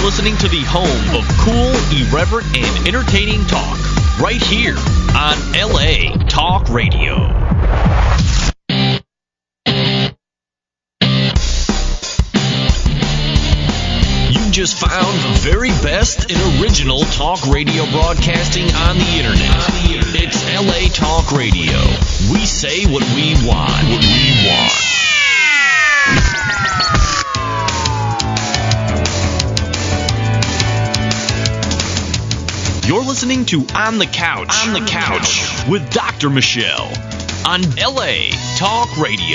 listening to the home of cool, irreverent, and entertaining talk, right here on LA Talk Radio. You just found the very best and original talk radio broadcasting on the internet. It's LA Talk Radio. We say what we want. What we want. You're listening to On the Couch with Dr. Michelle on LA Talk Radio.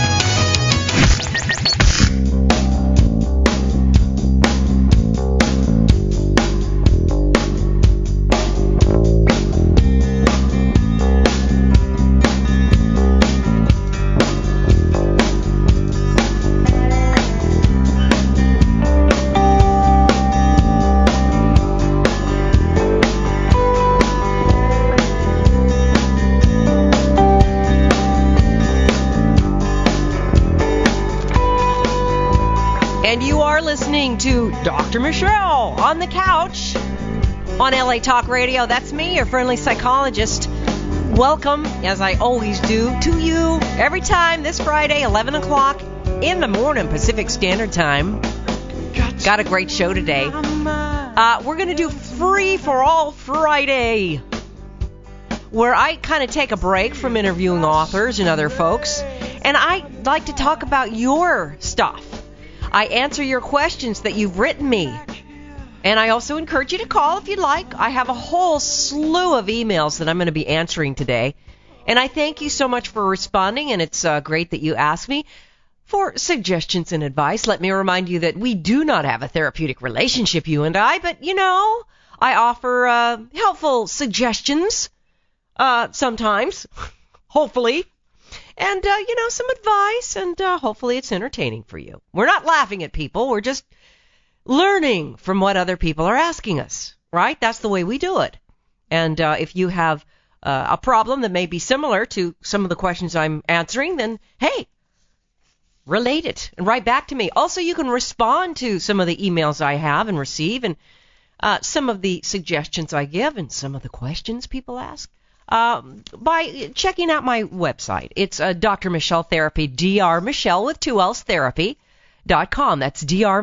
And you are listening to Dr. Michelle on the Couch on LA Talk Radio. That's me, your friendly psychologist. Welcome, as I always do, to you every time this Friday, 11 o'clock in the morning, Pacific Standard Time. Got a great show today. We're going to do Free for All Friday, where I kind of take a break from interviewing authors and other folks, and I like to talk about your stuff. I answer your questions that you've written me. And I also encourage you to call if you'd like. I have a whole slew of emails that I'm going to be answering today. And I thank you so much for responding, and it's great that you asked me for suggestions and advice. Let me remind you that we do not have a therapeutic relationship, you and I, but, you know, I offer helpful suggestions sometimes, hopefully. And, some advice, and hopefully it's entertaining for you. We're not laughing at people. We're just learning from what other people are asking us, right? That's the way we do it. And if you have a problem that may be similar to some of the questions I'm answering, then, hey, relate it and write back to me. Also, you can respond to some of the emails I have and receive, and some of the suggestions I give, and some of the questions people ask. By checking out my website. It's Dr. Michelle Therapy, Dr. Michelle with 2 L's therapy.com. That's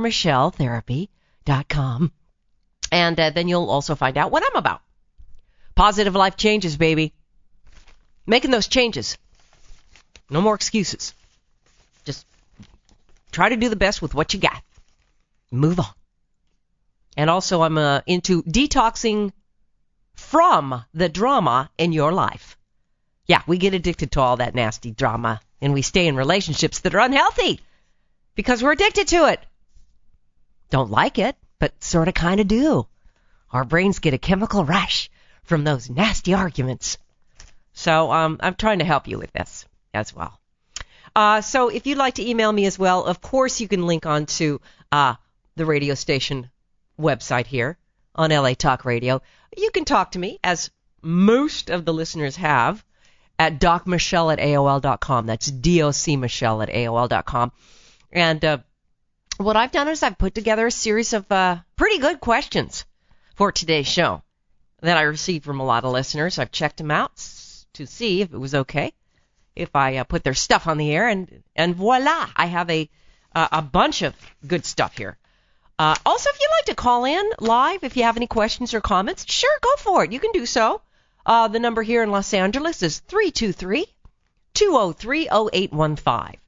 drmichelletherapy.com. And then you'll also find out what I'm about. Positive life changes, baby. Making those changes. No more excuses. Just try to do the best with what you got. Move on. And also I'm into detoxing from the drama in your life. Yeah, we get addicted to all that nasty drama, and we stay in relationships that are unhealthy because we're addicted to it. Don't like it, but sort of kind of do. Our brains get a chemical rush from those nasty arguments. So I'm trying to help you with this as well. So if you'd like to email me as well, of course you can link on to the radio station website here on LA Talk Radio. You can talk to me, as most of the listeners have, at docmichelle@AOL.com. That's docmichelle@AOL.com. And what I've done is I've put together a series of pretty good questions for today's show that I received from a lot of listeners. I've checked them out to see if it was okay if I put their stuff on the air, and voila, I have a bunch of good stuff here. Also, if you'd like to call in live, if you have any questions or comments, sure, go for it. You can do so. The number here in Los Angeles is 323-203-0815.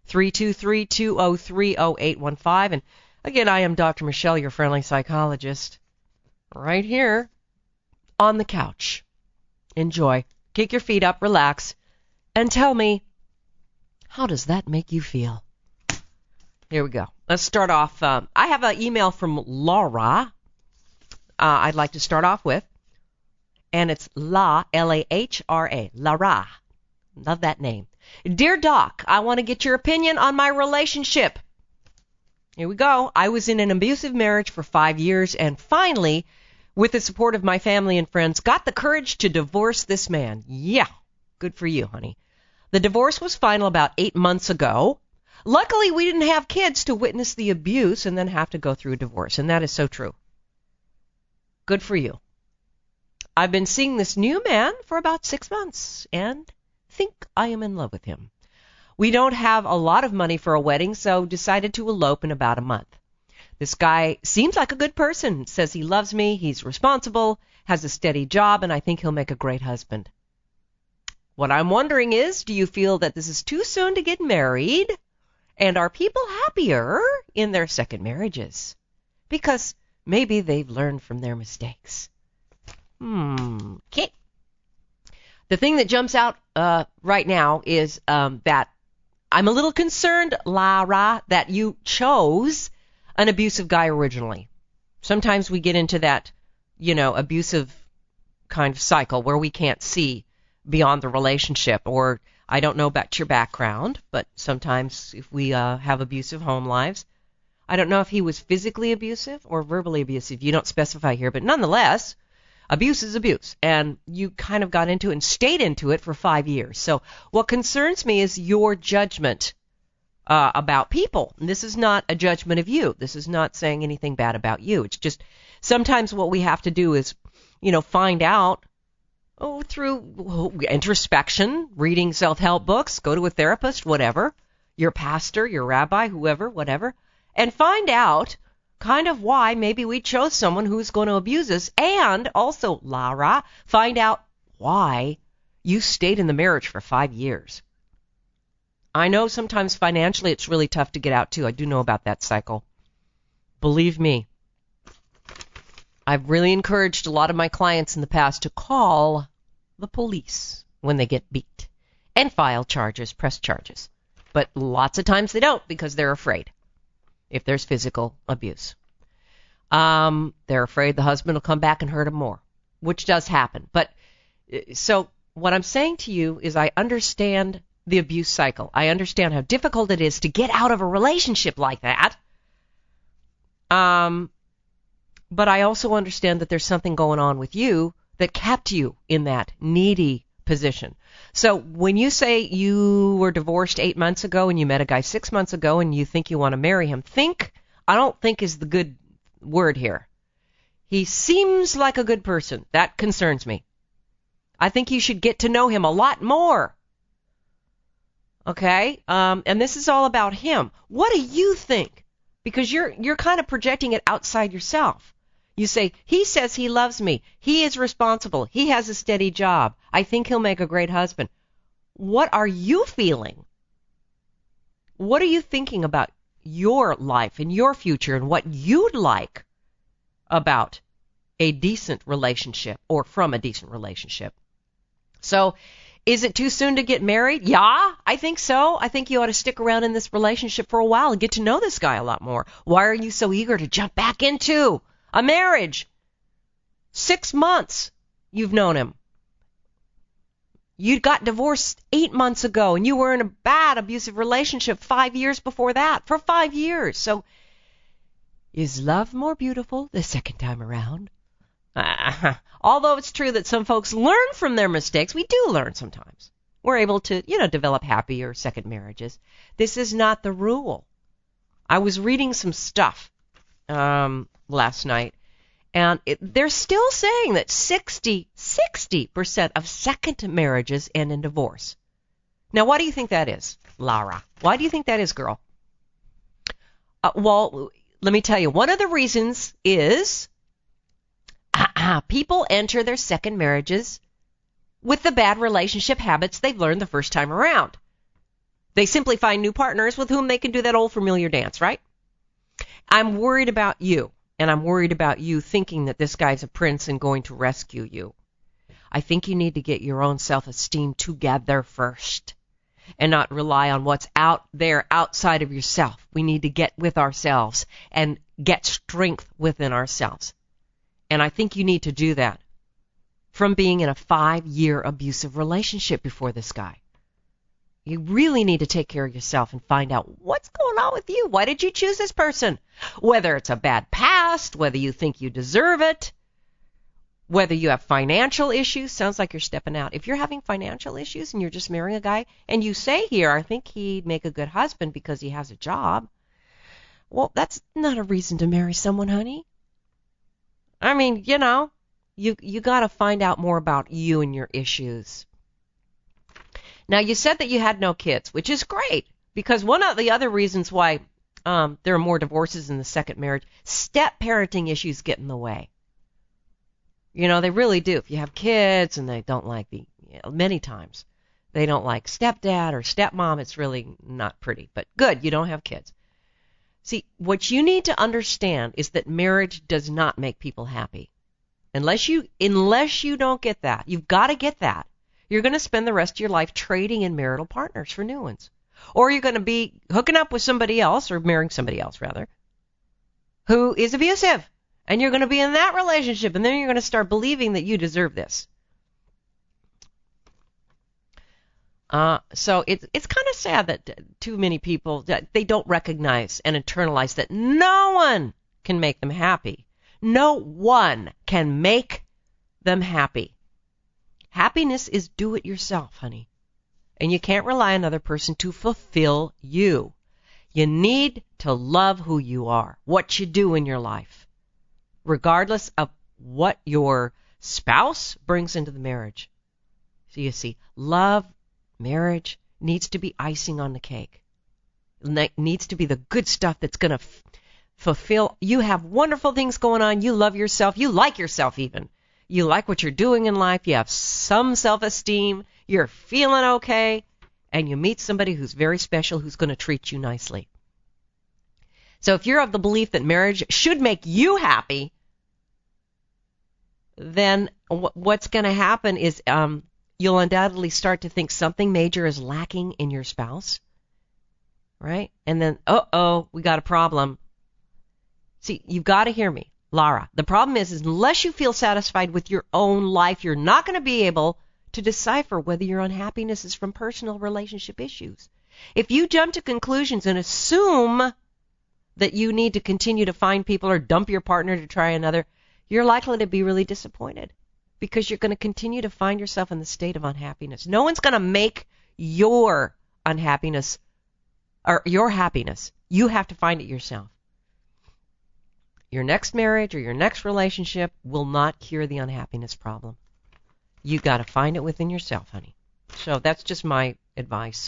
323-203-0815. And again, I am Dr. Michelle, your friendly psychologist, right here on the couch. Enjoy. Kick your feet up, relax, and tell me, how does that make you feel? Here we go. Let's start off. I have an email from Laura I'd like to start off with. And it's L-A-H-R-A. Lara. Love that name. Dear Doc, I want to get your opinion on my relationship. Here we go. I was in an abusive marriage for 5 years and finally, with the support of my family and friends, got the courage to divorce this man. Yeah, good for you, honey. The divorce was final about 8 months ago. Luckily, we didn't have kids to witness the abuse and then have to go through a divorce, and that is so true. Good for you. I've been seeing this new man for about 6 months and think I am in love with him. We don't have a lot of money for a wedding, so decided to elope in about a month. This guy seems like a good person, says he loves me, he's responsible, has a steady job, and I think he'll make a great husband. What I'm wondering is, do you feel that this is too soon to get married? And are people happier in their second marriages? Because maybe they've learned from their mistakes. Okay. The thing that jumps out right now is that I'm a little concerned, Lara, that you chose an abusive guy originally. Sometimes we get into that, abusive kind of cycle where we can't see beyond the relationship, or I don't know about your background, but sometimes if we have abusive home lives, I don't know if he was physically abusive or verbally abusive. You don't specify here, but nonetheless, abuse is abuse, and you kind of got into it and stayed into it for 5 years. So what concerns me is your judgment about people. And this is not a judgment of you. This is not saying anything bad about you. It's just sometimes what we have to do is, find out through introspection, reading self-help books, go to a therapist, whatever, your pastor, your rabbi, whoever, whatever, and find out kind of why maybe we chose someone who's going to abuse us, and also, Lara, find out why you stayed in the marriage for 5 years. I know sometimes financially it's really tough to get out too. I do know about that cycle. Believe me, I've really encouraged a lot of my clients in the past to call the police when they get beat and file charges, press charges. But lots of times they don't because they're afraid if there's physical abuse. They're afraid the husband will come back and hurt them more, which does happen. But so what I'm saying to you is I understand the abuse cycle. I understand how difficult it is to get out of a relationship like that. But I also understand that there's something going on with you that kept you in that needy position. So when you say you were divorced 8 months ago and you met a guy 6 months ago and you think you want to marry him, I don't think is the good word here. He seems like a good person. That concerns me. I think you should get to know him a lot more. Okay? And this is all about him. What do you think? Because you're kind of projecting it outside yourself. You say, he says he loves me. He is responsible. He has a steady job. I think he'll make a great husband. What are you feeling? What are you thinking about your life and your future and what you'd like about a decent relationship or from a decent relationship? So, is it too soon to get married? Yeah, I think so. I think you ought to stick around in this relationship for a while and get to know this guy a lot more. Why are you so eager to jump back into a marriage? 6 months you've known him. You got divorced 8 months ago, and you were in a bad abusive relationship 5 years before that, for 5 years. So, is love more beautiful the second time around? Although it's true that some folks learn from their mistakes, we do learn sometimes. We're able to, develop happier second marriages. This is not the rule. I was reading some stuff last night, and they're still saying that 60% of second marriages end in divorce. Now, why do you think that is, Lara? Why do you think that is, girl? Well, let me tell you. One of the reasons is people enter their second marriages with the bad relationship habits they've learned the first time around. They simply find new partners with whom they can do that old familiar dance, right? I'm worried about you, and I'm worried about you thinking that this guy's a prince and going to rescue you. I think you need to get your own self-esteem together first and not rely on what's out there outside of yourself. We need to get with ourselves and get strength within ourselves. And I think you need to do that from being in a 5-year abusive relationship before this guy. You really need to take care of yourself and find out what's going on with you. Why did you choose this person? Whether it's a bad past, whether you think you deserve it, Whether you have financial issues, sounds like you're stepping out. If you're having financial issues and you're just marrying a guy, and you say here, I think he'd make a good husband because he has a job, well, that's not a reason to marry someone, honey. I mean, you got to find out more about you and your issues. Now, you said that you had no kids, which is great, because one of the other reasons why there are more divorces in the second marriage, step-parenting issues get in the way. They really do. If you have kids and they don't like many times, they don't like stepdad or stepmom, it's really not pretty. But good, you don't have kids. See, what you need to understand is that marriage does not make people happy. Unless you don't get that, you've got to get that. You're going to spend the rest of your life trading in marital partners for new ones. Or you're going to be hooking up with somebody else, or marrying somebody else, rather, who is abusive. And you're going to be in that relationship, and then you're going to start believing that you deserve this. So it's kind of sad that too many people, that they don't recognize and internalize that no one can make them happy. No one can make them happy. Happiness is do it yourself, honey. And you can't rely on another person to fulfill you. You need to love who you are, what you do in your life, regardless of what your spouse brings into the marriage. So you see, love, marriage needs to be icing on the cake. It needs to be the good stuff that's going to fulfill. You have wonderful things going on. You love yourself. You like yourself even. You like what you're doing in life. You have some self-esteem. You're feeling okay. And you meet somebody who's very special, who's going to treat you nicely. So if you're of the belief that marriage should make you happy, then what's going to happen is you'll undoubtedly start to think something major is lacking in your spouse, right? And then, we got a problem. See, you've got to hear me, Lara. The problem is unless you feel satisfied with your own life, you're not going to be able to decipher whether your unhappiness is from personal relationship issues. If you jump to conclusions and assume that you need to continue to find people or dump your partner to try another, you're likely to be really disappointed because you're going to continue to find yourself in the state of unhappiness. No one's going to make your unhappiness or your happiness. You have to find it yourself. Your next marriage or your next relationship will not cure the unhappiness problem. You got to find it within yourself, honey. So that's just my advice.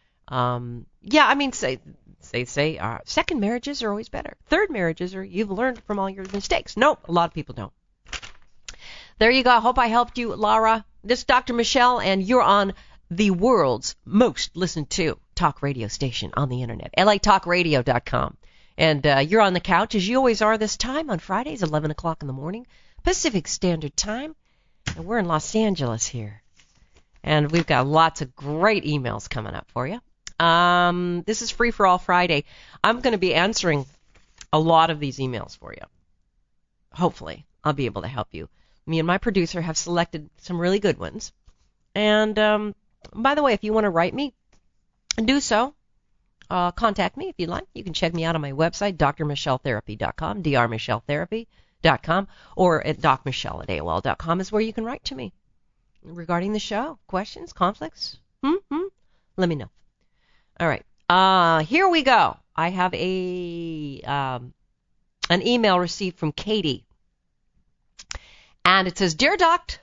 Say second marriages are always better. Third marriages are you've learned from all your mistakes. No, a lot of people don't. There you go. I hope I helped you, Lara. This is Dr. Michelle, and you're on the world's most listened to talk radio station on the internet, latalkradio.com. And you're on the couch, as you always are this time on Fridays, 11 o'clock in the morning, Pacific Standard Time. And we're in Los Angeles here. And we've got lots of great emails coming up for you. This is Free for All Friday. I'm going to be answering a lot of these emails for you. Hopefully, I'll be able to help you. Me and my producer have selected some really good ones. And by the way, if you want to write me, do so. Contact me if you'd like. You can check me out on my website, drmichelletherapy.com, drmichelletherapy.com, or at docmichelle@AOL.com is where you can write to me regarding the show. Questions, conflicts? Let me know. All right. Here we go. I have an email received from Katie. And it says, Dear Doc,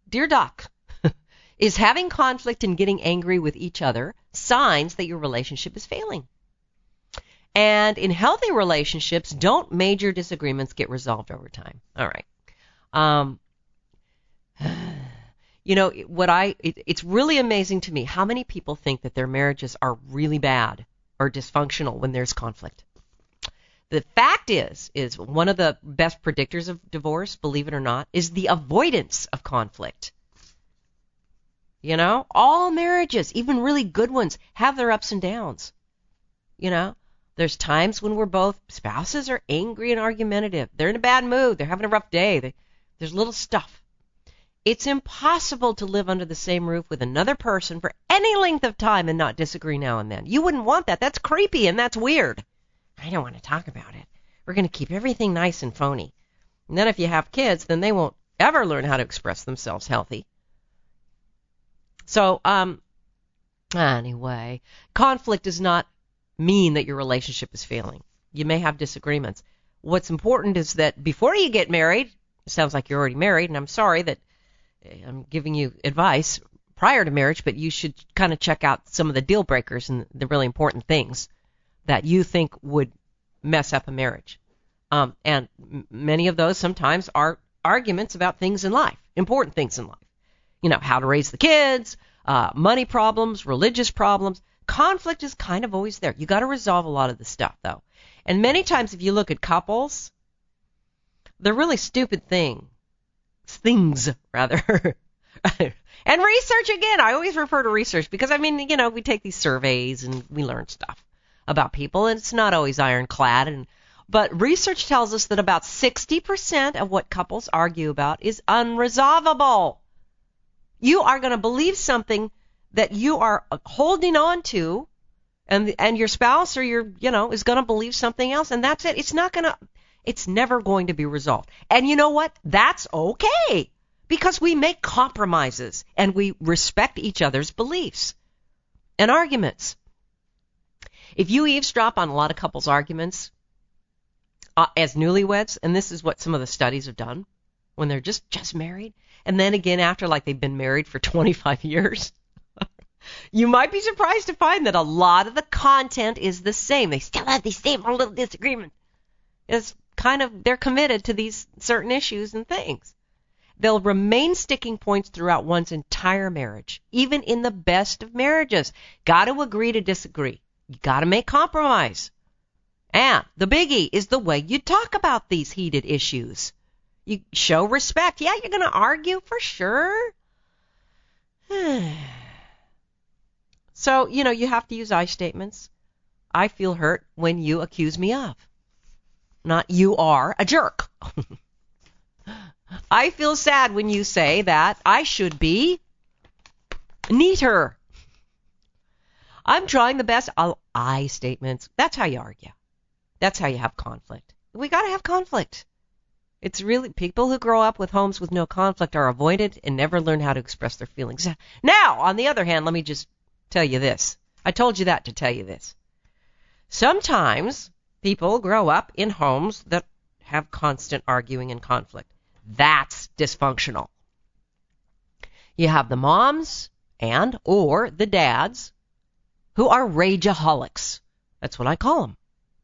is having conflict and getting angry with each other signs that your relationship is failing? And in healthy relationships, don't major disagreements get resolved over time? All right. It's really amazing to me how many people think that their marriages are really bad or dysfunctional when there's conflict. The fact is one of the best predictors of divorce, believe it or not, is the avoidance of conflict. All marriages, even really good ones, have their ups and downs. There's times when both spouses are angry and argumentative. They're in a bad mood. They're having a rough day. There's little stuff. It's impossible to live under the same roof with another person for any length of time and not disagree now and then. You wouldn't want that. That's creepy and that's weird. I don't want to talk about it. We're going to keep everything nice and phony. And then if you have kids, then they won't ever learn how to express themselves healthy. So, anyway, conflict does not mean that your relationship is failing. You may have disagreements. What's important is that before you get married, it sounds like you're already married, and I'm sorry that I'm giving you advice prior to marriage, but you should kind of check out some of the deal breakers and the really important things that you think would mess up a marriage. And many of those sometimes are arguments about things in life, important things in life. How to raise the kids, money problems, religious problems. Conflict is kind of always there. You got to resolve a lot of the stuff, though. And many times if you look at couples, they're really stupid things. And research, again, I always refer to research because, we take these surveys and we learn stuff about people, and it's not always ironclad. But research tells us that about 60% of what couples argue about is unresolvable. You are going to believe something that you are holding on to, and your spouse or is going to believe something else, and that's it. It's never going to be resolved. And you know what? That's okay, because we make compromises and we respect each other's beliefs and arguments. If you eavesdrop on a lot of couples' arguments as newlyweds, and this is what some of the studies have done when they're just married, and then again after like they've been married for 25 years, you might be surprised to find that a lot of the content is the same. They still have these same little disagreements. It's kind of, they're committed to these certain issues and things. They'll remain sticking points throughout one's entire marriage, even in the best of marriages. Got to agree to disagree. You got to make compromise. And the biggie is the way you talk about these heated issues. You show respect. Yeah, you're going to argue for sure. So, you have to use I statements. I feel hurt when you accuse me of. Not you are a jerk. I feel sad when you say that I should be neater. I'm trying the best. I statements. That's how you argue. That's how you have conflict. We got to have conflict. It's really, people who grow up with homes with no conflict are avoided and never learn how to express their feelings. Now, on the other hand, let me just tell you this. I told you that to tell you this. Sometimes people grow up in homes that have constant arguing and conflict. That's dysfunctional. You have the moms or the dads who are rageaholics. That's what I call them.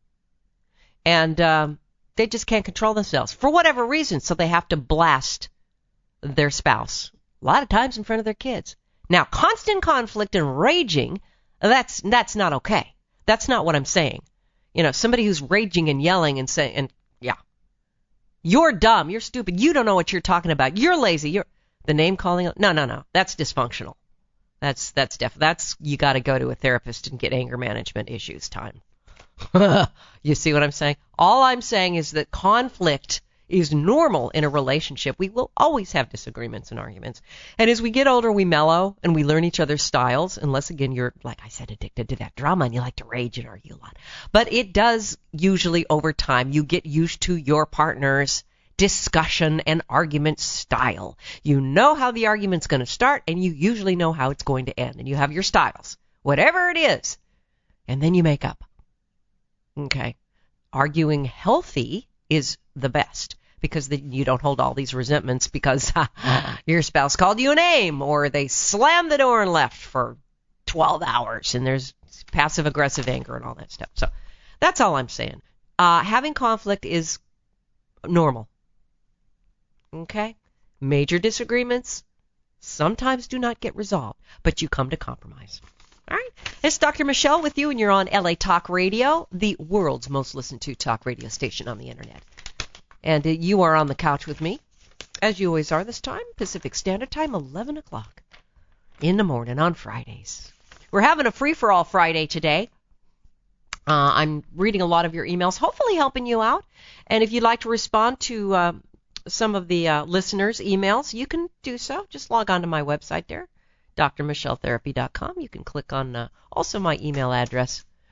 And they just can't control themselves for whatever reason, so they have to blast their spouse, a lot of times in front of their kids. Now, constant conflict and raging, that's not okay. That's not what I'm saying. Somebody who's raging and yelling and saying, you're dumb, you're stupid, you don't know what you're talking about, you're lazy, you're the name calling. No, that's dysfunctional. That's you got to go to a therapist and get anger management issues time. You see what I'm saying? All I'm saying is that conflict is normal in a relationship. We will always have disagreements and arguments. And as we get older, we mellow and we learn each other's styles, unless, again, you're, like I said, addicted to that drama and you like to rage and argue a lot. But it does usually, over time, you get used to your partner's discussion and argument style. You know how the argument's going to start, and you usually know how it's going to end. And you have your styles, whatever it is. And then you make up. Okay. Arguing healthy is the best, because then you don't hold all these resentments because your spouse called you a name, or they slammed the door and left for 12 hours, and there's passive-aggressive anger and all that stuff. So that's all I'm saying. Having conflict is normal. Okay? Major disagreements sometimes do not get resolved, but you come to compromise. All right. It's Dr. Michelle with you, and you're on LA Talk Radio, the world's most listened to talk radio station on the internet. And you are on the couch with me, as you always are this time, Pacific Standard Time, 11 o'clock in the morning on Fridays. We're having a free-for-all Friday today. I'm reading a lot of your emails, hopefully helping you out. And if you'd like to respond to some of the listeners' emails, you can do so. Just log on to my website there, drmichelletherapy.com. You can click on also my email address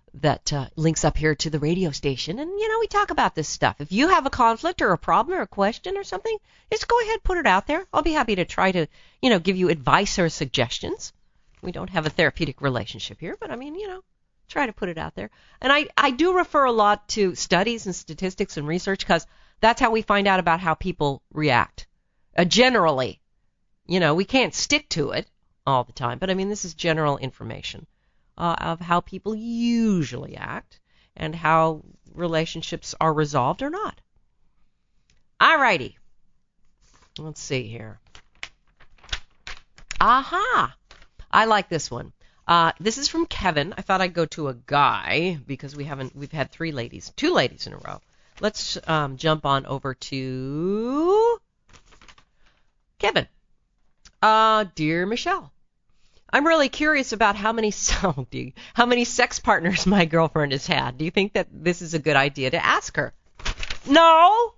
that links up here to the radio station, and we talk about this stuff. If you have a conflict or a problem or a question or something, just go ahead, put it out there. I'll be happy to try to give you advice or suggestions. We don't have a therapeutic relationship here, but try to put it out there. And I do refer a lot to studies and statistics and research, because that's how we find out about how people react. Generally, we can't stick to it all the time, but this is general information of how people usually act and how relationships are resolved or not. Alrighty. Let's see here. Aha! I like this one. This is from Kevin. I thought I'd go to a guy because we've had two ladies in a row. Let's jump on over to Kevin. Dear Michelle, I'm really curious about how many sex partners my girlfriend has had. Do you think that this is a good idea to ask her? No.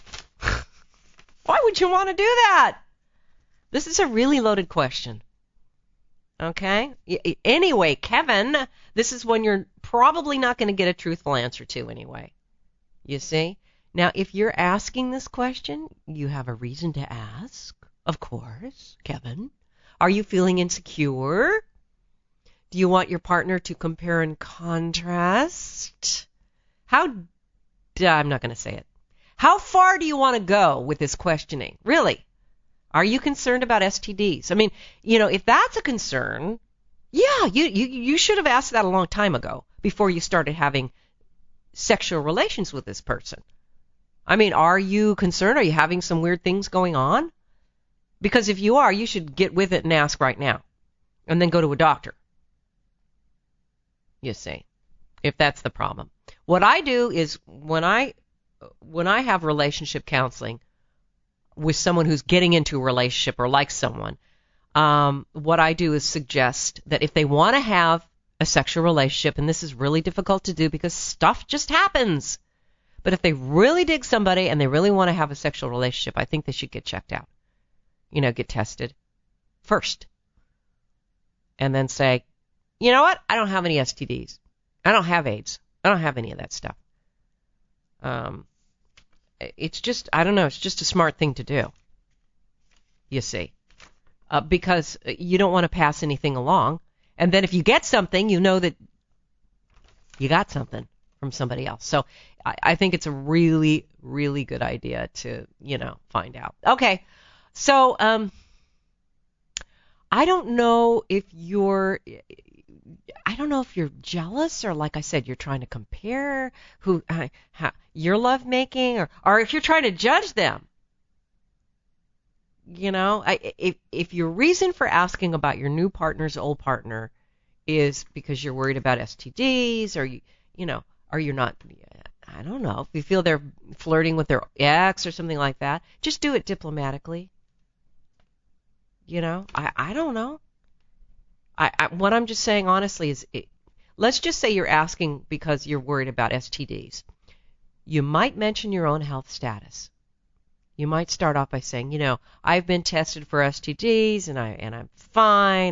Why would you want to do that? This is a really loaded question. Okay? Anyway, Kevin, this is one you're probably not going to get a truthful answer to anyway. You see? Now, if you're asking this question, you have a reason to ask, of course, Kevin. Are you feeling insecure? Do you want your partner to compare and contrast? I'm not going to say it. How far do you want to go with this questioning? Really? Are you concerned about STDs? If that's a concern, yeah, you should have asked that a long time ago before you started having sexual relations with this person. Are you concerned? Are you having some weird things going on? Because if you are, you should get with it and ask right now. And then go to a doctor. You see, if that's the problem. What I do is when I have relationship counseling with someone who's getting into a relationship or likes someone, what I do is suggest that if they want to have a sexual relationship, and this is really difficult to do because stuff just happens, but if they really dig somebody and they really want to have a sexual relationship, I think they should get checked out. Get tested first. And then say, you know what? I don't have any STDs. I don't have AIDS. I don't have any of that stuff. It's just, I don't know, it's just a smart thing to do. You see. Because you don't want to pass anything along. And then if you get something, you know that you got something from somebody else. So I think it's a really, really good idea to, find out. Okay. So, I don't know if you're jealous, or like I said, you're trying to compare your lovemaking, or if you're trying to judge them. If your reason for asking about your new partner's old partner is because you're worried about STDs, or you're not, I don't know, if you feel they're flirting with their ex or something like that, just do it diplomatically. I don't know. What I'm just saying honestly is, let's just say you're asking because you're worried about STDs. You might mention your own health status. You might start off by saying, I've been tested for STDs and I'm fine.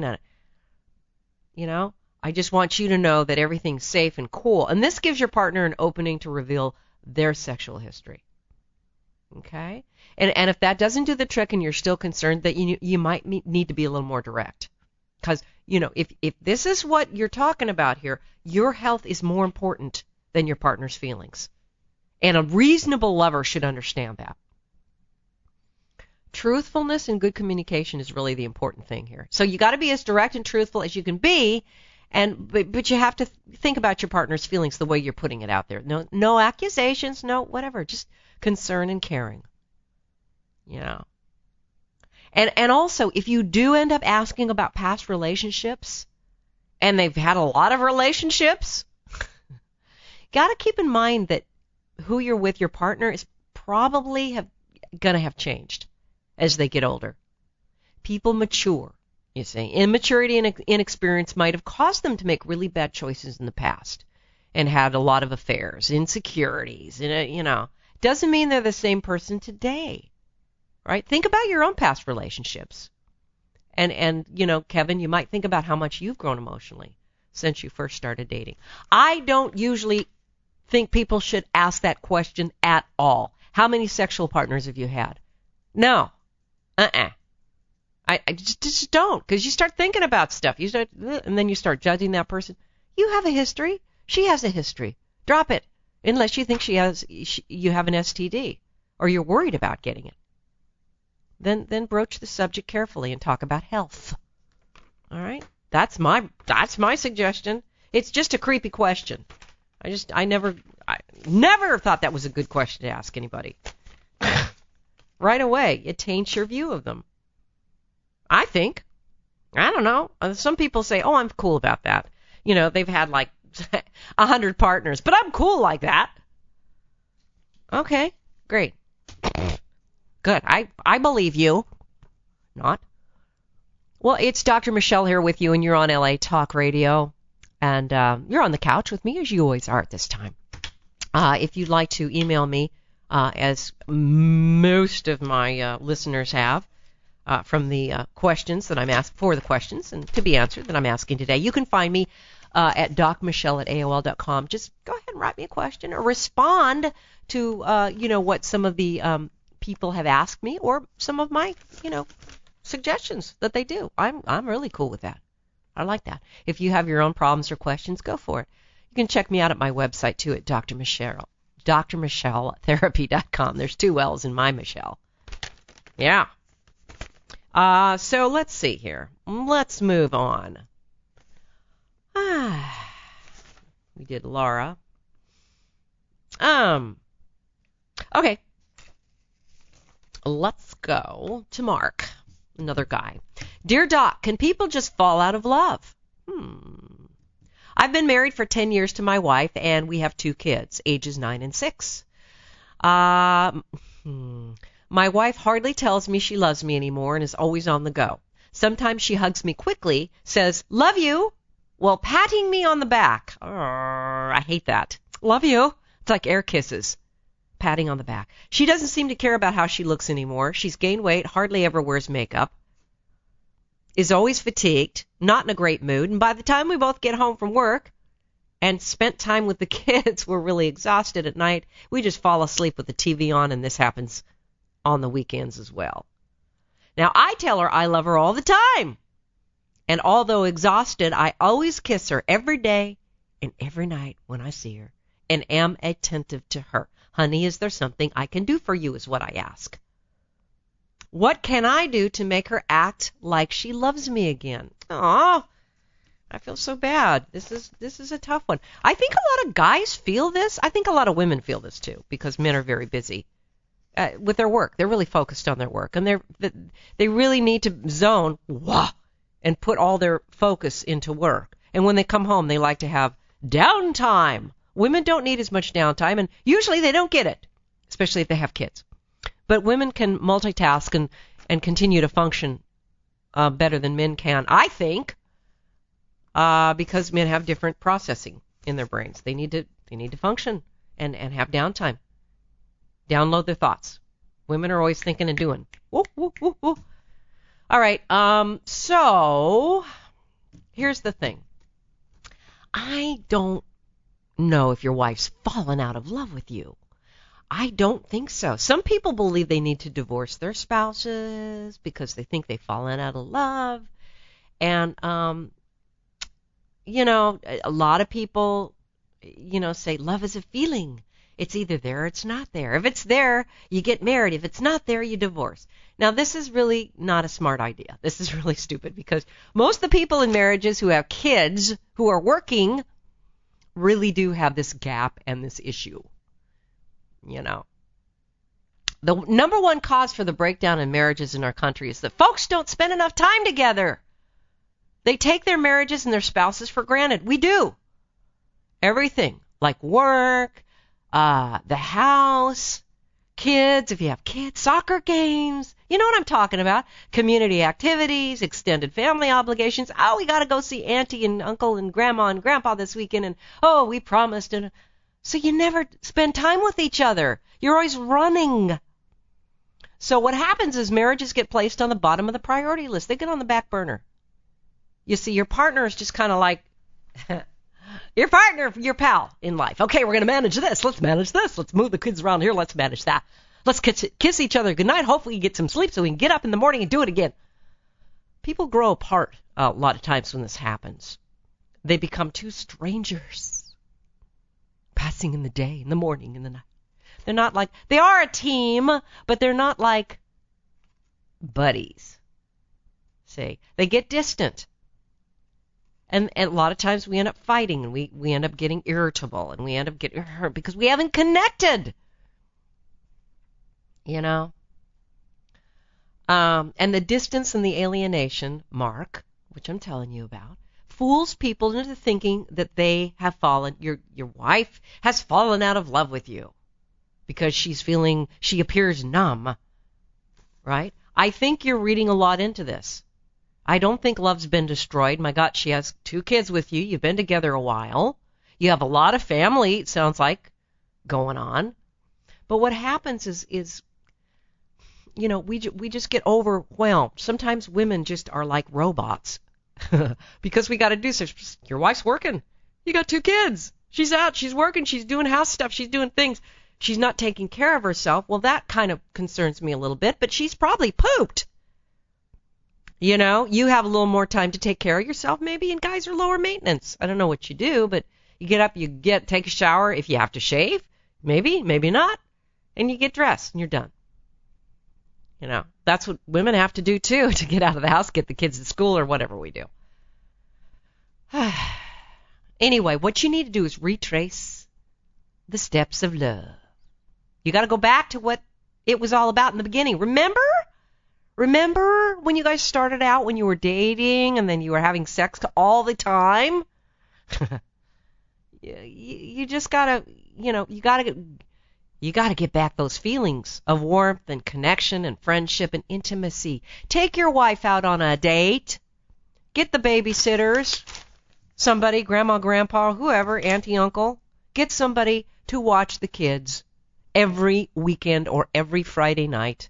I just want you to know that everything's safe and cool. And this gives your partner an opening to reveal their sexual history. Okay? And if that doesn't do the trick and you're still concerned, that you might need to be a little more direct. Because, if this is what you're talking about here, your health is more important than your partner's feelings. And a reasonable lover should understand that. Truthfulness and good communication is really the important thing here. So you got to be as direct and truthful as you can be, but you have to think about your partner's feelings the way you're putting it out there. No accusations, no whatever, just concern and caring. And also, if you do end up asking about past relationships, and they've had a lot of relationships, got to keep in mind that who you're with, your partner, is probably going to have changed as they get older. People mature, you see. Immaturity and inexperience might have caused them to make really bad choices in the past and had a lot of affairs, insecurities, Doesn't mean they're the same person today. Right? Think about your own past relationships. And Kevin, you might think about how much you've grown emotionally. since you first started dating? I don't usually think people should ask that question at all. How many sexual partners have you had? No. I just don't, because you start thinking about stuff. And then you start judging that person. You have a history. She has a history. Drop it, unless you think you have an STD or you're worried about getting it. Then broach the subject carefully and talk about health. All right? That's my suggestion. It's just a creepy question. I never thought that was a good question to ask anybody. Right away, it taints your view of them. I think. I don't know. Some people say, "Oh, I'm cool about that." They've had like 100 partners, but I'm cool like that. Okay, great. Good. I believe you. Not. Well, it's Dr. Michelle here with you, and you're on LA Talk Radio. And you're on the couch with me, as you always are at this time. If you'd like to email me, as most of my listeners have, from the questions that I'm asked, for the questions and to be answered that I'm asking today, you can find me at docmichelle@aol.com. Just go ahead and write me a question or respond to what some of the people have asked me, or some of my suggestions that they do. I'm really cool with that. I like that. If you have your own problems or questions, go for it. You can check me out at my website too, at drmichelletherapy.com. There's 2 L's in my Michelle. Yeah. So let's see here. Let's move on. We did Laura. Okay. Let's go to Mark, another guy. Dear Doc, can people just fall out of love? I've been married for 10 years to my wife, and we have 2 kids, ages 9 and 6. My wife hardly tells me she loves me anymore and is always on the go. Sometimes she hugs me quickly, says, "Love you," while patting me on the back. I hate that. Love you. It's like air kisses. Patting on the back. She doesn't seem to care about how she looks anymore. She's gained weight, hardly ever wears makeup, is always fatigued, not in a great mood, and by the time we both get home from work and spent time with the kids, we're really exhausted at night. We just fall asleep with the TV on, and this happens on the weekends as well. Now, I tell her I love her all the time, and although exhausted, I always kiss her every day and every night when I see her, and am attentive to her. Honey, is there something I can do for you, is what I ask. What can I do to make her act like she loves me again? Oh, I feel so bad. This is a tough one. I think a lot of guys feel this. I think a lot of women feel this too, because men are very busy with their work. They're really focused on their work, and they really need to zone and put all their focus into work. And when they come home, they like to have downtime. Women don't need as much downtime, and usually they don't get it, especially if they have kids. But women can multitask and continue to function better than men can, I think, because men have different processing in their brains. They need to function and have downtime. Download their thoughts. Women are always thinking and doing. Woo, woo, woo, woo. All right, so here's the thing. I don't know if your wife's fallen out of love with you. I don't think so. Some people believe they need to divorce their spouses because they think they've fallen out of love. And, a lot of people, say love is a feeling. It's either there or it's not there. If it's there, you get married. If it's not there, you divorce. Now, this is really not a smart idea. This is really stupid, because most of the people in marriages who have kids who are working really do have this gap and this issue. The number one cause for the breakdown in marriages in our country is that folks don't spend enough time together. They take their marriages and their spouses for granted. We do. Everything, like work, the house, kids, if you have kids, soccer games. You know what I'm talking about. Community activities, extended family obligations. Oh, we got to go see Auntie and Uncle and Grandma and Grandpa this weekend. And, we promised. And so you never spend time with each other. You're always running. So what happens is marriages get placed on the bottom of the priority list. They get on the back burner. You see, your partner is just kind of like Your partner, your pal in life. Okay, we're going to manage this. Let's manage this. Let's move the kids around here. Let's manage that. Let's kiss each other goodnight. Hopefully you get some sleep so we can get up in the morning and do it again. People grow apart a lot of times when this happens. They become two strangers, passing in the day, in the morning, in the night. They're not like, they are a team, but they're not like buddies. See, they get distant. And a lot of times we end up fighting, and we end up getting irritable, and we end up getting hurt because we haven't connected. You know? And the distance and the alienation, Mark, which I'm telling you about, fools people into thinking that they have fallen, your wife has fallen out of love with you because she appears numb, right? I think you're reading a lot into this. I don't think love's been destroyed. My God, she has 2 kids with you. You've been together a while. You have a lot of family, it sounds like, going on. But what happens is you know, we just get overwhelmed. Sometimes women just are like robots because we got to do so. Your wife's working. You got 2 kids. She's out. She's working. She's doing house stuff. She's doing things. She's not taking care of herself. Well, that kind of concerns me a little bit, but she's probably pooped. You know, you have a little more time to take care of yourself maybe, and guys are lower maintenance. I don't know what you do, but you get up, take a shower. If you have to shave, maybe not, and you get dressed and you're done. You know, that's what women have to do too, to get out of the house, get the kids to school or whatever we do. Anyway, what you need to do is retrace the steps of love. You got to go back to what it was all about in the beginning. Remember when you guys started out, when you were dating and then you were having sex all the time? You just got to, you know, you got to get back those feelings of warmth and connection and friendship and intimacy. Take your wife out on a date. Get the babysitters, somebody, grandma, grandpa, whoever, auntie, uncle. Get somebody to watch the kids every weekend or every Friday night.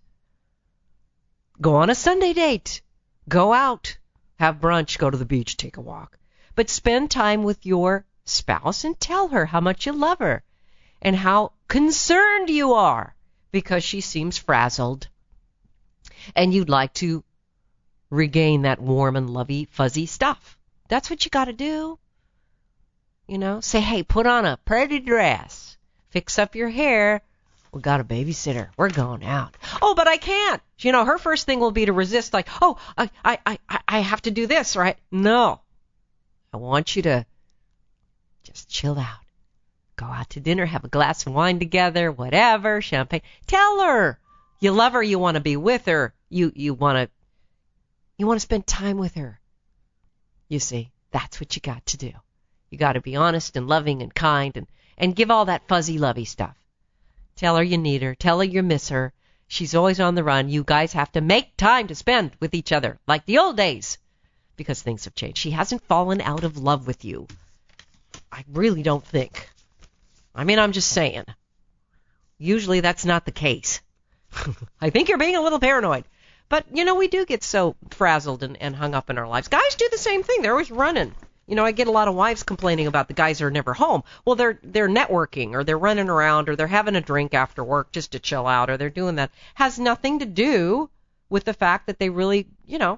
Go on a Sunday date. Go out. Have brunch. Go to the beach. Take a walk. But spend time with your spouse and tell her how much you love her and how concerned you are because she seems frazzled and you'd like to regain that warm and lovey, fuzzy stuff. That's what you got to do. You know, say, hey, put on a pretty dress. Fix up your hair. We got a babysitter. We're going out. Oh, but I can't. You know, her first thing will be to resist, like, oh, I have to do this, right? No. I want you to just chill out. Go out to dinner, have a glass of wine together, whatever, champagne. Tell her you love her, you want to be with her, you want to spend time with her. You see, that's what you got to do. You got to be honest and loving and kind and give all that fuzzy, lovey stuff. Tell her you need her. Tell her you miss her. She's always on the run. You guys have to make time to spend with each other, like the old days, because things have changed. She hasn't fallen out of love with you. I really don't think. I mean, I'm just saying. Usually that's not the case. I think you're being a little paranoid. But, you know, we do get so frazzled and hung up in our lives. Guys do the same thing. They're always running. You know, I get a lot of wives complaining about the guys who are never home. Well, they're networking, or they're running around, or they're having a drink after work just to chill out, or they're doing that. Has nothing to do with the fact that they really,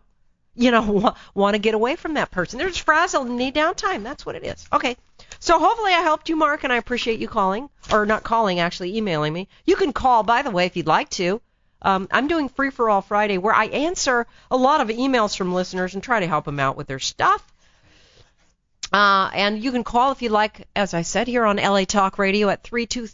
want to get away from that person. They're just frazzled and need downtime. That's what it is. Okay. So hopefully I helped you, Mark, and I appreciate you calling, or not calling, actually emailing me. You can call, by the way, if you'd like to. I'm doing Free for All Friday, where I answer a lot of emails from listeners and try to help them out with their stuff. And you can call if you like, as I said, here on LA Talk Radio at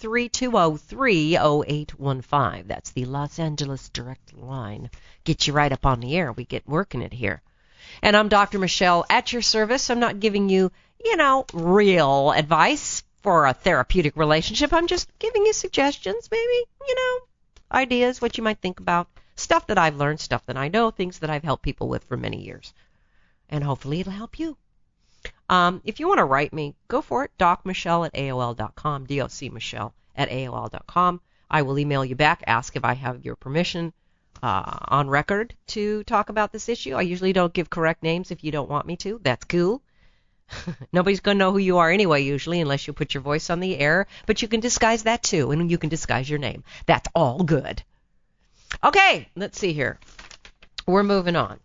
323-203-0815. That's the Los Angeles direct line. Get you right up on the air. We get working it here. And I'm Dr. Michelle at your service. I'm not giving you, real advice for a therapeutic relationship. I'm just giving you suggestions, maybe, ideas, what you might think about, stuff that I've learned, stuff that I know, things that I've helped people with for many years. And hopefully it'll help you. If you want to write me, go for it. docmichelle@aol.com, docmichelle@aol.com. I will email you back, ask if I have your permission on record to talk about this issue. I usually don't give correct names if you don't want me to. That's cool. Nobody's going to know who you are anyway, usually, unless you put your voice on the air. But you can disguise that, too, and you can disguise your name. That's all good. Okay, let's see here. We're moving on.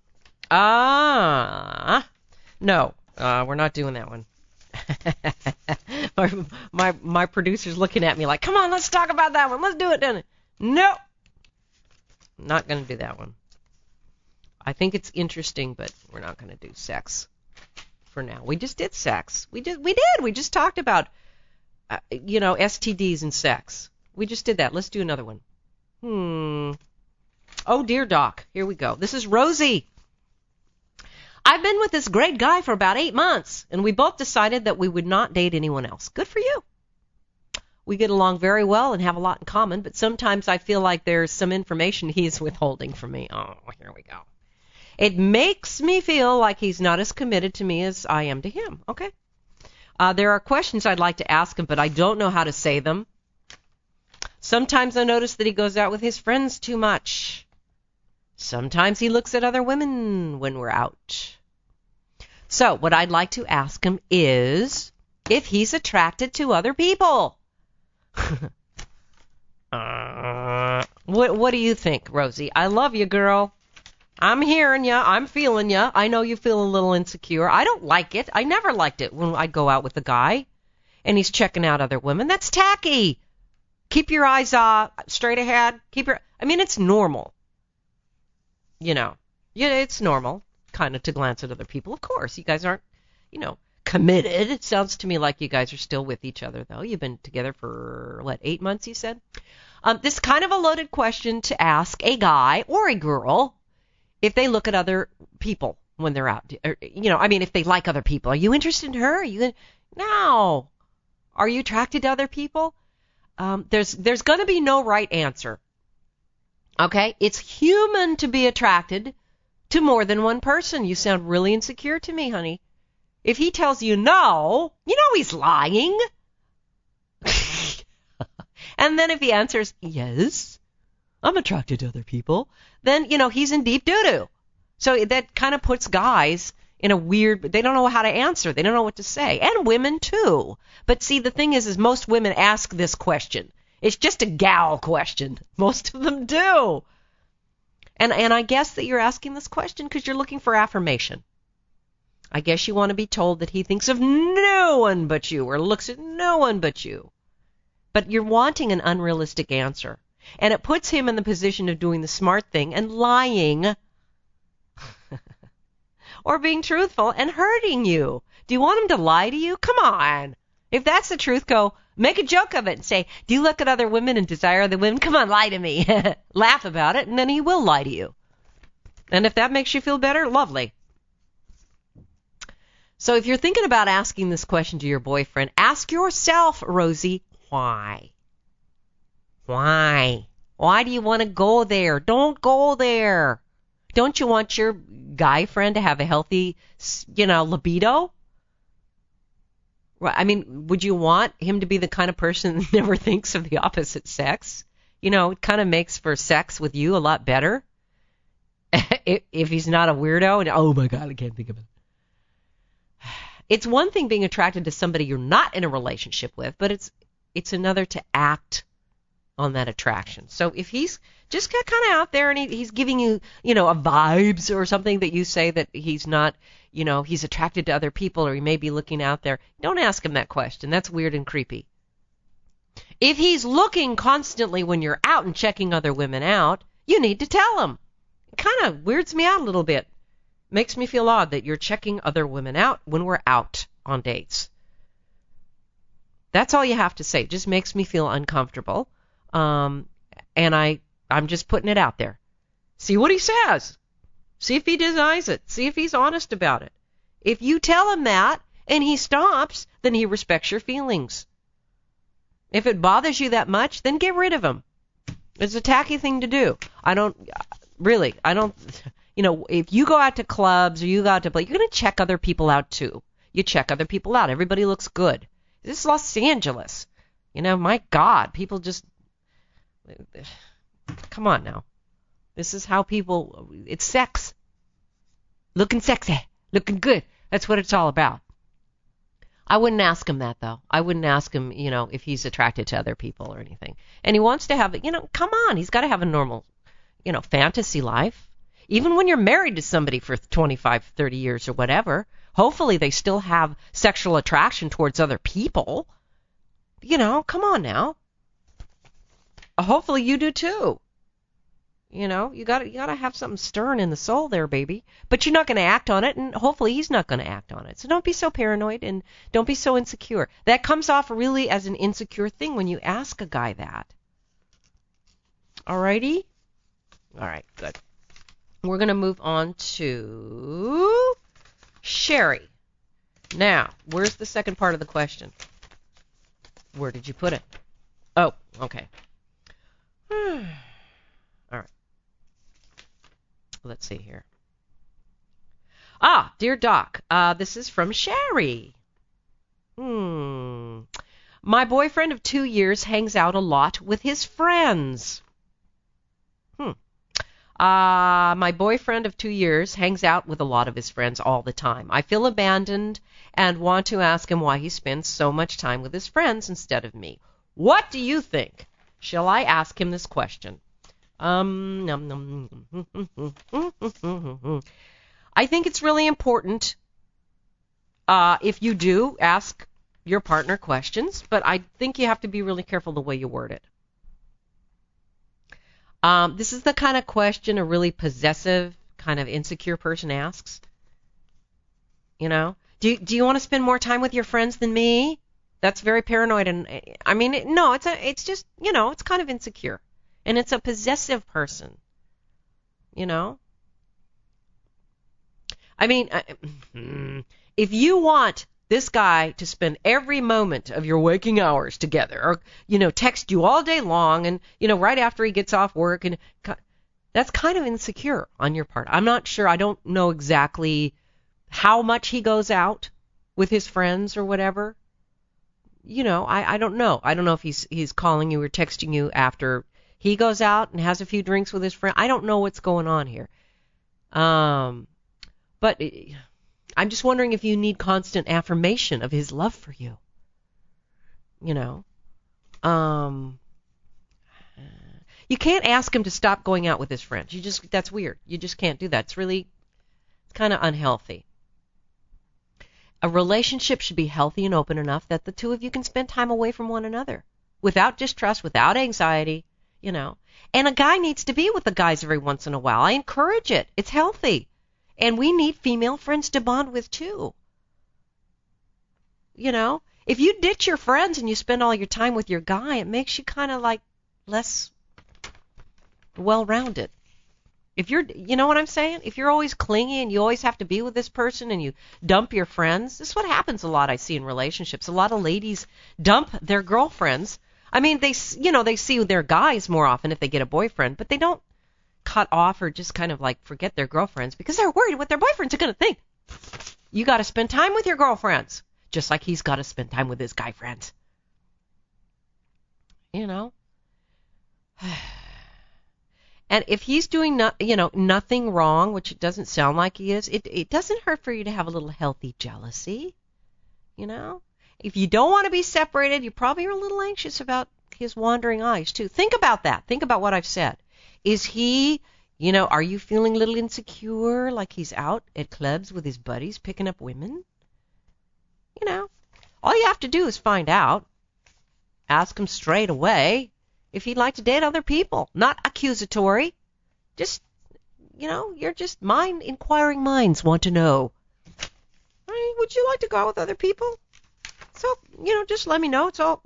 No, we're not doing that one. my producer's looking at me like, come on, let's talk about that one. Let's do it, then. No, not going to do that one. I think it's interesting, but we're not going to do sex for now. We just did sex. We did. We just talked about, STDs and sex. We just did that. Let's do another one. Oh, dear doc. Here we go. This is Rosie. I've been with this great guy for about 8 months, and we both decided that we would not date anyone else. Good for you. We get along very well and have a lot in common, but sometimes I feel like there's some information he's withholding from me. Oh, here we go. It makes me feel like he's not as committed to me as I am to him. Okay. There are questions I'd like to ask him, but I don't know how to say them. Sometimes I notice that he goes out with his friends too much. Sometimes he looks at other women when we're out. So what I'd like to ask him is if he's attracted to other people. What do you think, Rosie? I love you, girl. I'm hearing you. I'm feeling you. I know you feel a little insecure. I don't like it. I never liked it when I go out with a guy and he's checking out other women. That's tacky. Keep your eyes straight ahead. It's normal. It's normal kind of to glance at other people. Of course, you guys aren't, committed. It sounds to me like you guys are still with each other, though. You've been together for, 8 months, you said? This is kind of a loaded question to ask a guy or a girl if they look at other people when they're out. If they like other people. Are you interested in her? No. Are you attracted to other people? There's going to be no right answer. Okay? It's human to be attracted to more than one person. You sound really insecure to me, honey. If he tells you no, he's lying. And then if he answers, yes, I'm attracted to other people, then, he's in deep doo-doo. So that kind of puts guys in a weird, they don't know how to answer. They don't know what to say. And women, too. But see, the thing is most women ask this question. It's just a gal question. Most of them do. And I guess that you're asking this question because you're looking for affirmation. I guess you want to be told that he thinks of no one but you or looks at no one but you. But you're wanting an unrealistic answer. And it puts him in the position of doing the smart thing and lying or being truthful and hurting you. Do you want him to lie to you? Come on. If that's the truth, go make a joke of it and say, do you look at other women and desire other women? Come on, lie to me. Laugh about it, and then he will lie to you. And if that makes you feel better, lovely. So if you're thinking about asking this question to your boyfriend, ask yourself, Rosie, why? Why? Why do you want to go there? Don't go there. Don't you want your guy friend to have a healthy, libido? Would you want him to be the kind of person that never thinks of the opposite sex? It kind of makes for sex with you a lot better. If he's not a weirdo and, oh my God, I can't think of it. It's one thing being attracted to somebody you're not in a relationship with, but it's another to act on that attraction. So if he's just kind of out there and he's giving you, a vibes or something that you say that he's not, he's attracted to other people or he may be looking out there, don't ask him that question. That's weird and creepy. If he's looking constantly when you're out and checking other women out, you need to tell him. It kind of weirds me out a little bit. Makes me feel odd that you're checking other women out when we're out on dates. That's all you have to say. It just makes me feel uncomfortable. And I'm just putting it out there. See what he says. See if he denies it. See if he's honest about it. If you tell him that and he stops, then he respects your feelings. If it bothers you that much, then get rid of him. It's a tacky thing to do. If you go out to clubs or you go out to play, you're going to check other people out too. You check other people out. Everybody looks good. This is Los Angeles. My God, people just, come on now. This is how it's sex. Looking sexy, looking good. That's what it's all about. I wouldn't ask him that, though. I wouldn't ask him, if he's attracted to other people or anything. And he wants to have, come on, he's got to have a normal, fantasy life. Even when you're married to somebody for 25, 30 years or whatever, hopefully they still have sexual attraction towards other people. Come on now. Hopefully you do too. You gotta have something stirring in the soul there, baby. But you're not going to act on it, and hopefully he's not going to act on it. So don't be so paranoid and don't be so insecure. That comes off really as an insecure thing when you ask a guy that. Alrighty? Alright, good. We're going to move on to Sherry. Now, where's the second part of the question? Where did you put it? Oh, okay. All right. Let's see here. Dear Doc, this is from Sherry. My boyfriend of 2 years hangs out a lot with his friends. My boyfriend of 2 years hangs out with a lot of his friends all the time. I feel abandoned and want to ask him why he spends so much time with his friends instead of me. What do you think? Shall I ask him this question? I think it's really important if you do ask your partner questions, but I think you have to be really careful the way you word it. This is the kind of question a really possessive, kind of insecure person asks. Do you want to spend more time with your friends than me? That's very paranoid, and it's just, it's kind of insecure, and it's a possessive person. If you want this guy to spend every moment of your waking hours together, or text you all day long, and right after he gets off work, and that's kind of insecure on your part. I'm not sure. I don't know exactly how much he goes out with his friends or whatever. I don't know. I don't know if he's calling you or texting you after he goes out and has a few drinks with his friend. I don't know what's going on here. But I'm just wondering if you need constant affirmation of his love for you. You can't ask him to stop going out with his friends. That's weird. You just can't do that. It's kind of unhealthy. A relationship should be healthy and open enough that the two of you can spend time away from one another without distrust, without anxiety, And a guy needs to be with the guys every once in a while. I encourage it. It's healthy. And we need female friends to bond with too. If you ditch your friends and you spend all your time with your guy, it makes you kind of like less well-rounded. If you're, what I'm saying? If you're always clingy and you always have to be with this person and you dump your friends, this is what happens a lot I see in relationships. A lot of ladies dump their girlfriends. They see their guys more often if they get a boyfriend, but they don't cut off or just kind of like forget their girlfriends because they're worried what their boyfriends are going to think. You got to spend time with your girlfriends, just like he's got to spend time with his guy friends. And if he's doing nothing wrong, which it doesn't sound like he is, it doesn't hurt for you to have a little healthy jealousy. If you don't want to be separated, you probably are a little anxious about his wandering eyes too. Think about that. Think about what I've said. Is he, are you feeling a little insecure, like he's out at clubs with his buddies picking up women? All you have to do is find out. Ask him straight away if he'd like to date other people. Not accusatory. Just, you're just inquiring minds want to know. Would you like to go out with other people? So, just let me know. It's all,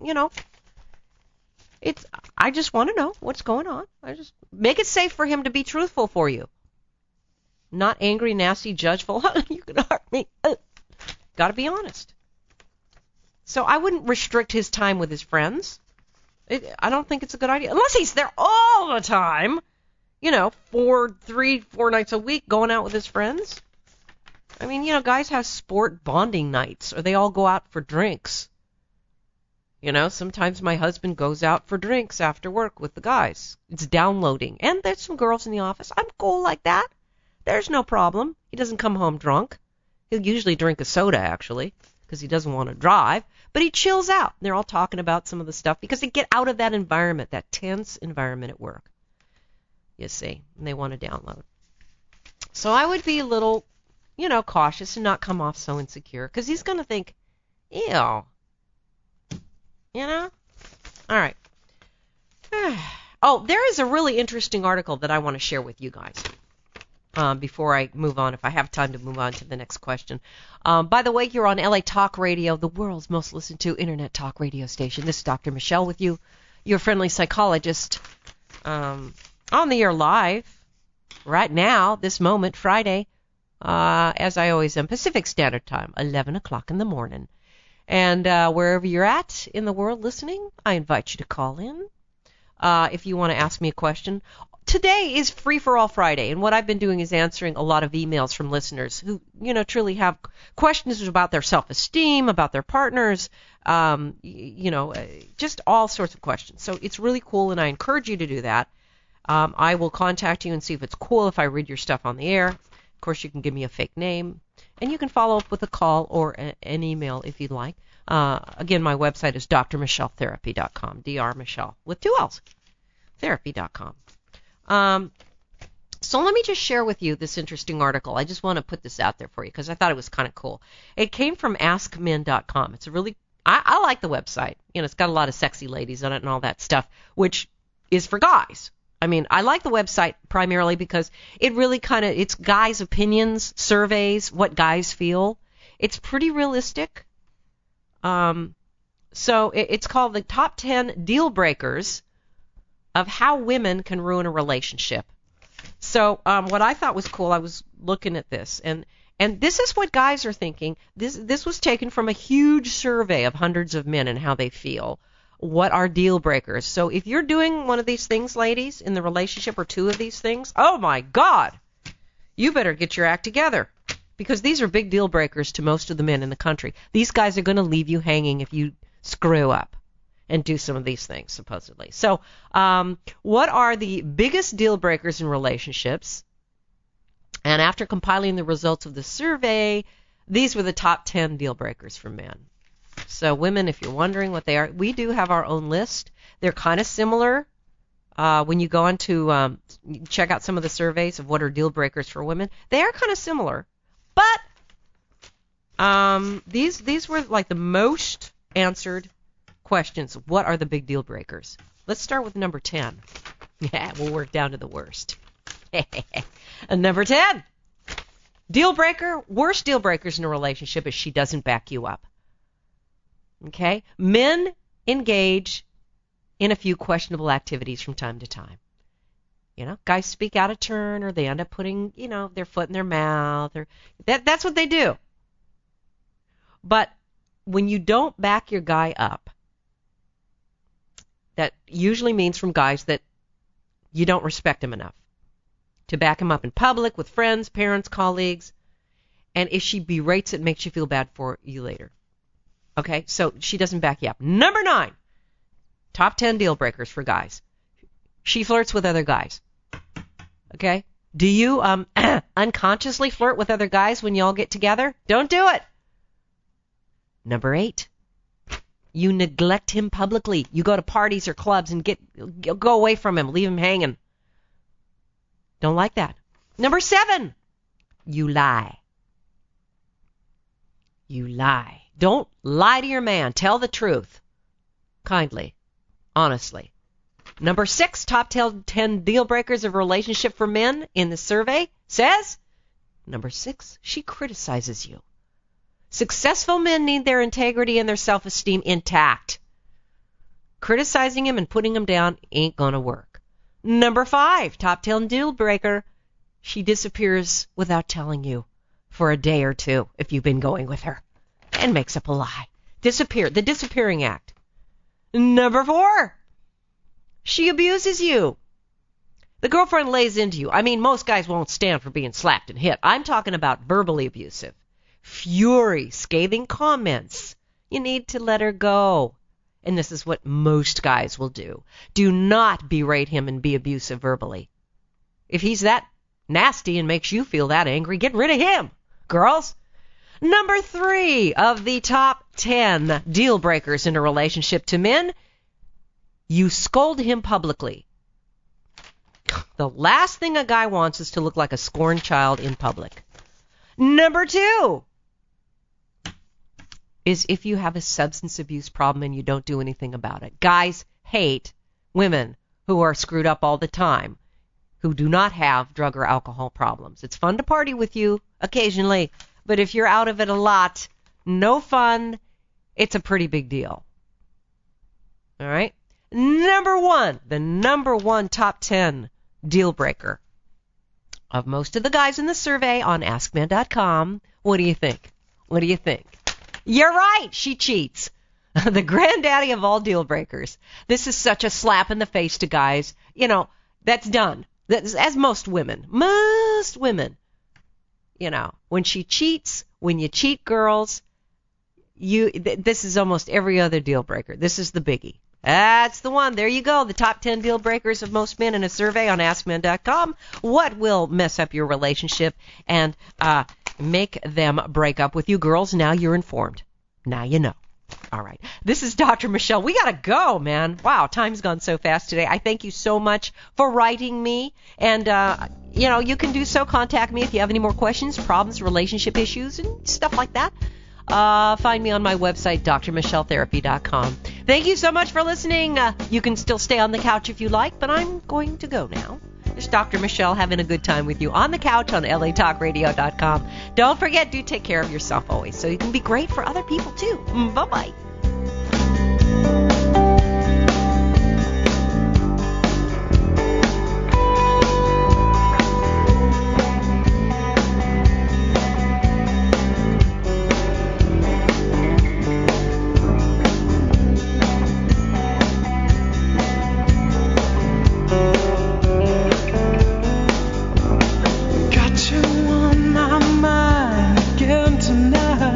I just want to know what's going on. I just make it safe for him to be truthful for you. Not angry, nasty, judgeful. You can hurt me. Got to be honest. So I wouldn't restrict his time with his friends. I don't think it's a good idea. Unless he's there all the time. 4 nights a week going out with his friends. Guys have sport bonding nights, or they all go out for drinks. Sometimes my husband goes out for drinks after work with the guys. It's downloading. And there's some girls in the office. I'm cool like that. There's no problem. He doesn't come home drunk. He'll usually drink a soda, actually, because he doesn't want to drive, but he chills out. They're all talking about some of the stuff because they get out of that environment, that tense environment at work. You see, and they want to download. So I would be a little, cautious and not come off so insecure because he's going to think, ew. All right. Oh, there is a really interesting article that I want to share with you guys before I move on, if I have time to move on to the next question. By the way, you're on LA Talk Radio, the world's most listened to internet talk radio station. This is Dr. Michelle with you, your friendly psychologist, on the air live right now, this moment, Friday, as I always am, Pacific Standard Time, 11 o'clock in the morning. And wherever you're at in the world listening, I invite you to call in if you want to ask me a question. Today is Free for All Friday, and what I've been doing is answering a lot of emails from listeners who, truly have questions about their self-esteem, about their partners, just all sorts of questions. So it's really cool, and I encourage you to do that. I will contact you and see if it's cool if I read your stuff on the air. Of course, you can give me a fake name, and you can follow up with a call or an email if you'd like. Again, my website is drmichelletherapy.com, Dr. Michelle, with 2 L's, therapy.com. So let me just share with you this interesting article. I just want to put this out there for you because I thought it was kind of cool. It came from AskMen.com. It's a really, I like the website. It's got a lot of sexy ladies on it and all that stuff, which is for guys. I mean, I like the website primarily because it really it's guys' opinions, surveys, what guys feel. It's pretty realistic. So it's called the Top 10 Deal Breakers of How Women Can Ruin a Relationship. So what I thought was cool, I was looking at this, and this is what guys are thinking. This was taken from a huge survey of hundreds of men and how they feel. What are deal breakers? So if you're doing one of these things, ladies, in the relationship, or 2 of these things, oh my God, you better get your act together, because these are big deal breakers to most of the men in the country. These guys are going to leave you hanging if you screw up and do some of these things, supposedly. So what are the biggest deal breakers in relationships? And after compiling the results of the survey, these were the top 10 deal breakers for men. So women, if you're wondering what they are, we do have our own list. They're kind of similar. When you go on to check out some of the surveys of what are deal breakers for women, they are kind of similar. But these were like the most answered questions. What are the big deal breakers? Let's start with number 10. Yeah, we'll work down to the worst. And number 10, deal breaker, worst deal breakers in a relationship is she doesn't back you up. Okay? Men engage in a few questionable activities from time to time. Guys speak out of turn, or they end up putting, their foot in their mouth, or that's what they do. But when you don't back your guy up, that usually means from guys that you don't respect him enough to back him up in public with friends, parents, colleagues. And if she berates it, makes you feel bad for you later. Okay, so she doesn't back you up. Number 9, top 10 deal breakers for guys. She flirts with other guys. Okay? Do you unconsciously flirt with other guys when you all get together? Don't do it. Number 8, you neglect him publicly. You go to parties or clubs and go away from him, leave him hanging. Don't like that. Number 7, you lie. You lie. Don't lie to your man. Tell the truth. Kindly. Honestly. Number 6, top 10 deal breakers of a relationship for men in the survey says, number 6, she criticizes you. Successful men need their integrity and their self-esteem intact. Criticizing him and putting him down ain't gonna work. Number 5, top 10 deal breaker, she disappears without telling you for a day or 2 if you've been going with her, and makes up a lie. The disappearing act. Number 4, she abuses you. The girlfriend lays into you. I mean, most guys won't stand for being slapped and hit. I'm talking about verbally abusive. Fury, scathing comments. You need to let her go. And this is what most guys will do. Do not berate him and be abusive verbally. If he's that nasty and makes you feel that angry, get rid of him. Girls, Number 3 of the top 10 deal breakers in a relationship to men, you scold him publicly. The last thing a guy wants is to look like a scorned child in public. Number 2 is if you have a substance abuse problem and you don't do anything about it. Guys hate women who are screwed up all the time, who do not have drug or alcohol problems. It's fun to party with you occasionally, but if you're out of it a lot, no fun, it's a pretty big deal. All right? Number 1, the number 1 top 10 deal breaker of most of the guys in the survey on AskMen.com. What do you think? What do you think? You're right, she cheats. The granddaddy of all deal breakers. This is such a slap in the face to guys. You know, that's done. That's, as most women, you know, when she cheats, when you cheat girls, this is almost every other deal breaker. This is the biggie. That's the one. There you go. The top 10 deal breakers of most men in a survey on AskMen.com. What will mess up your relationship and make them break up with you? Girls, now you're informed. Now you know. All right. This is Dr. Michelle. We got to go, man. Wow, time's gone so fast today. I thank you so much for writing me. And, you know, you can do so. Contact me if you have any more questions, problems, relationship issues, and stuff like that. Find me on my website, drmichelletherapy.com. Thank you so much for listening. You can still stay on the couch if you like, but I'm going to go now. It's Dr. Michelle having a good time with you on the couch on LATalkRadio.com. Don't forget, do take care of yourself always so you can be great for other people too. Bye-bye.